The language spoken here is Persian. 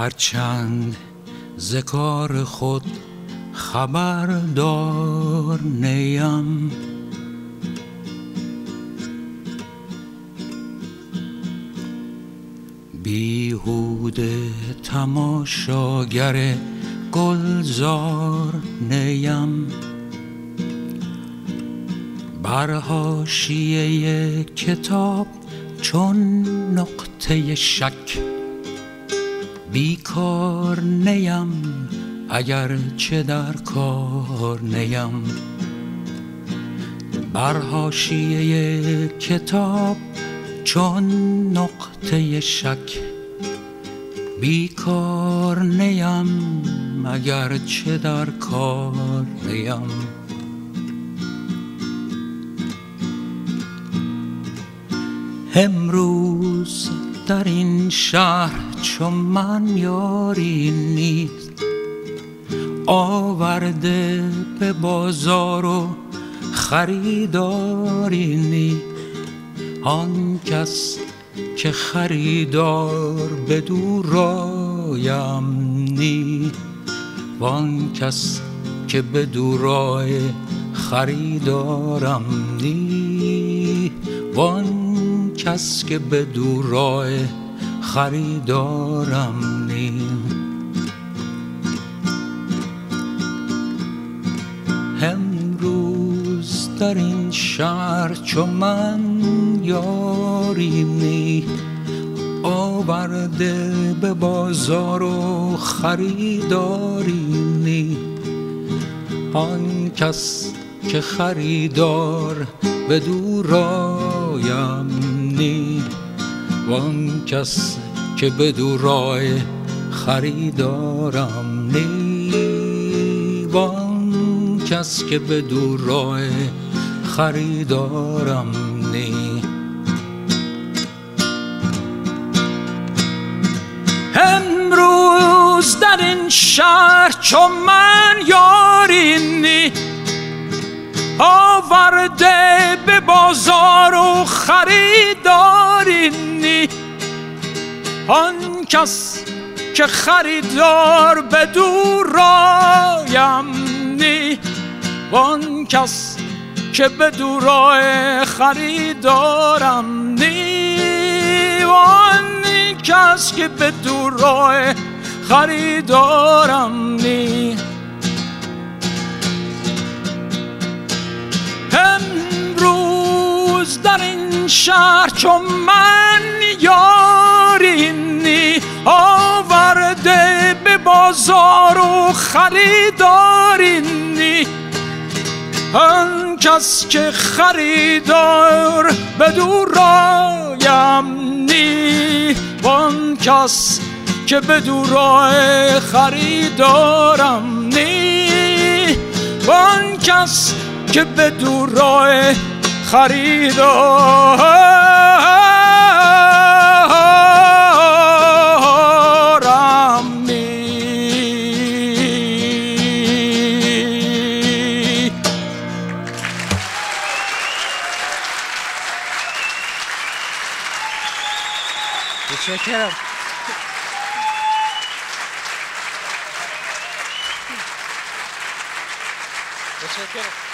هرچند ز کار خود خبردار نیم، بیهوده تماشاگر گلزار نیم. بر حاشیه کتاب چون نقطه شک بیکار نیم، اگر چه در کار نیم. بر حاشیه کتاب چون نقطه شک بیکار نیم، اگر چه در کار نیم. امروز در این شهر چون من یاری نیست، آورده به بازار و خریداری نیست. آن کس که خریدار بدو رایم نی، وان کس که بدو رای خریدارم نی، وان کس که بدو رای خریدارم نی. امروز در این شهر چو من یاری نی، آورده به بازار و خریداری نی. آن کس که خریدار بدو رایم نی، وان کس که بدو رای خریدارم نی، وان کس که بدو رای خریدارم نی. امروز در این شهر چون من یاری نی، آورده به بازار و خریداری نی. آن کس که خریدار بدو رایم نی، وان کس که بدو رای خریدارم نی، وان کس که بدو رای خریدارم نی. امروز در این شهر چون من یاری نی، آورده به بازار و خریداری نی. آن کس که خریدار بدو رایم نی، وان کس که بدو رای خریدارم نی، وان کس که بدو رای خریدارم نی. متشکرم. متشکرم.